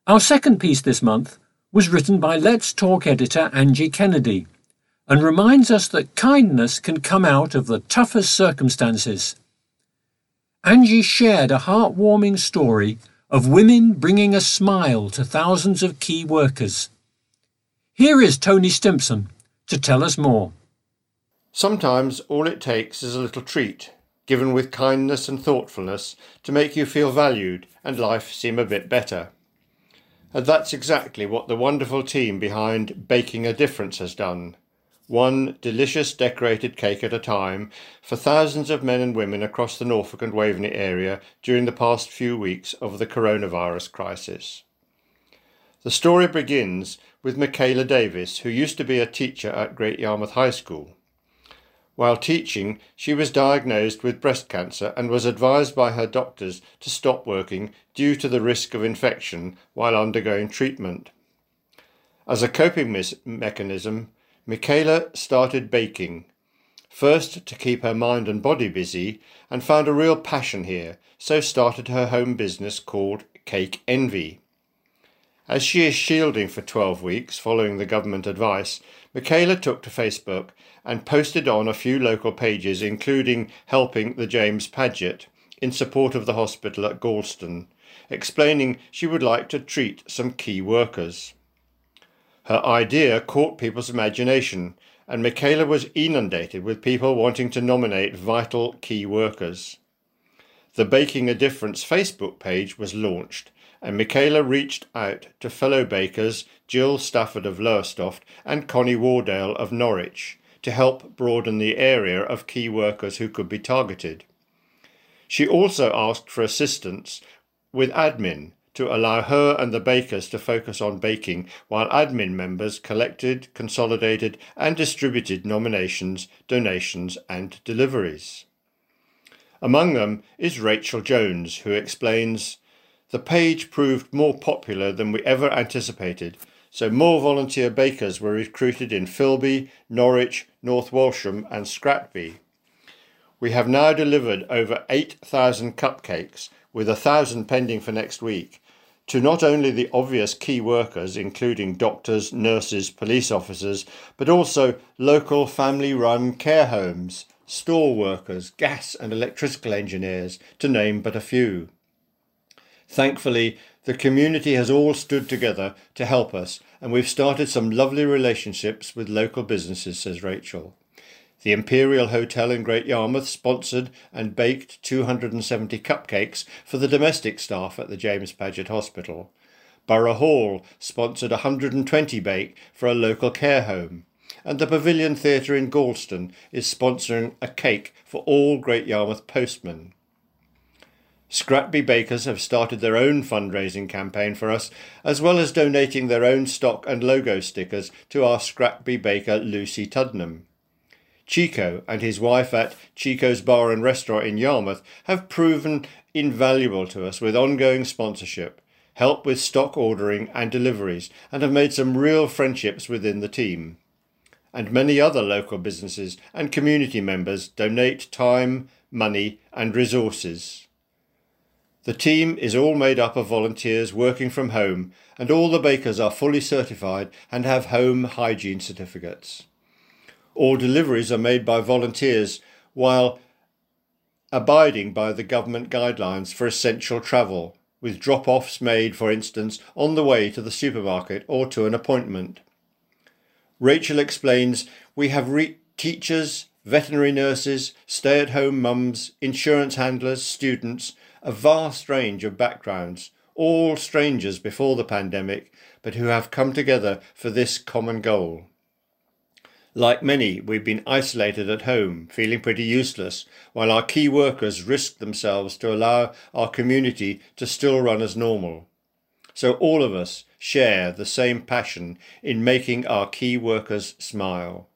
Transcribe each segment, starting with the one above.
Our second piece this month was written by Let's Talk editor Angie Kennedy and reminds us that kindness can come out of the toughest circumstances. Angie shared a heartwarming story of women bringing a smile to thousands of key workers. Here is Tony Stimpson to tell us more. Sometimes all it takes is a little treat, given with kindness and thoughtfulness, to make you feel valued and life seem a bit better. And that's exactly what the wonderful team behind Baking a Difference has done. One delicious decorated cake at a time for thousands of men and women across the Norfolk and Waveney area during the past few weeks of the coronavirus crisis. The story begins with Michaela Davis, who used to be a teacher at Great Yarmouth High School. While teaching, she was diagnosed with breast cancer and was advised by her doctors to stop working due to the risk of infection while undergoing treatment. As a coping mechanism, Michaela started baking, first to keep her mind and body busy, and found a real passion here, so started her home business called Cake Envy. As she is shielding for 12 weeks following the government advice, Michaela took to Facebook and posted on a few local pages, including helping the James Paget in support of the hospital at Galston, explaining she would like to treat some key workers. Her idea caught people's imagination, and Michaela was inundated with people wanting to nominate vital key workers. The Baking a Difference Facebook page was launched, and Michaela reached out to fellow bakers Jill Stafford of Lowestoft and Connie Wardale of Norwich to help broaden the area of key workers who could be targeted. She also asked for assistance with admin to allow her and the bakers to focus on baking while admin members collected, consolidated and distributed nominations, donations and deliveries. Among them is Rachel Jones, who explains, "The page proved more popular than we ever anticipated, so more volunteer bakers were recruited in Filby, Norwich, North Walsham and Scratby. We have now delivered over 8,000 cupcakes, with 1,000 pending for next week, to not only the obvious key workers, including doctors, nurses, police officers, but also local family-run care homes, store workers, gas and electrical engineers, to name but a few. Thankfully, the community has all stood together to help us, and we've started some lovely relationships with local businesses," says Rachel. The Imperial Hotel in Great Yarmouth sponsored and baked 270 cupcakes for the domestic staff at the James Paget Hospital. Borough Hall sponsored 120 bake for a local care home. And the Pavilion Theatre in Galston is sponsoring a cake for all Great Yarmouth postmen. Scratby bakers have started their own fundraising campaign for us, as well as donating their own stock and logo stickers to our Scratby baker Lucy Tuddenham. Chico and his wife at Chico's Bar and Restaurant in Yarmouth have proven invaluable to us with ongoing sponsorship, help with stock ordering and deliveries, and have made some real friendships within the team. And many other local businesses and community members donate time, money and resources. The team is all made up of volunteers working from home, and all the bakers are fully certified and have home hygiene certificates. All deliveries are made by volunteers while abiding by the government guidelines for essential travel, with drop-offs made, for instance, on the way to the supermarket or to an appointment. Rachel explains, "We have teachers, veterinary nurses, stay-at-home mums, insurance handlers, students, a vast range of backgrounds, all strangers before the pandemic, but who have come together for this common goal. Like many, we've been isolated at home, feeling pretty useless, while our key workers risked themselves to allow our community to still run as normal. So all of us share the same passion in making our key workers smile."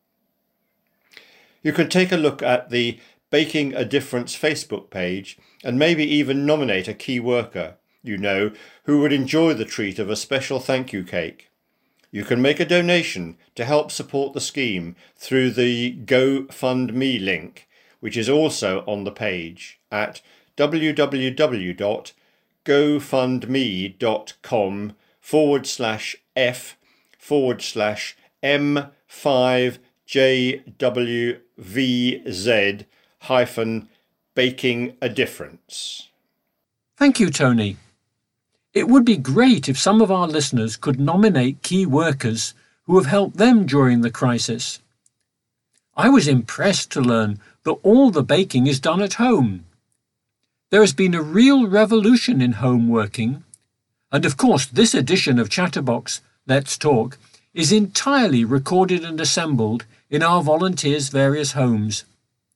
You can take a look at the Baking a Difference Facebook page and maybe even nominate a key worker you know who would enjoy the treat of a special thank you cake. You can make a donation to help support the scheme through the GoFundMe link, which is also on the page at www.gofundme.com M5JWVZ-Baking a Difference. Thank you, Tony. It would be great if some of our listeners could nominate key workers who have helped them during the crisis. I was impressed to learn that all the baking is done at home. There has been a real revolution in home working, and of course this edition of Chatterbox Let's Talk is entirely recorded and assembled in our volunteers' various homes.